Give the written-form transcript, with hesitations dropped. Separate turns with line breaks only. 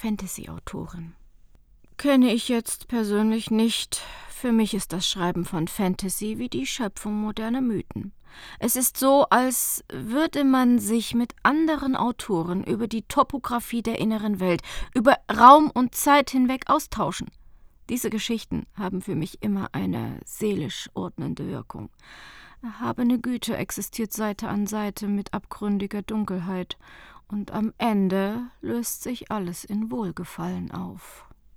Fantasy-Autorin. Kenne ich jetzt persönlich nicht. Für mich ist das Schreiben von Fantasy wie die Schöpfung moderner Mythen. Es ist so, als würde man sich mit anderen Autoren über die Topographie der inneren Welt, über Raum und Zeit hinweg austauschen. Diese Geschichten haben für mich immer eine seelisch ordnende Wirkung. Erhabene Güte existiert Seite an Seite mit abgründiger Dunkelheit, und am Ende löst sich alles in Wohlgefallen auf.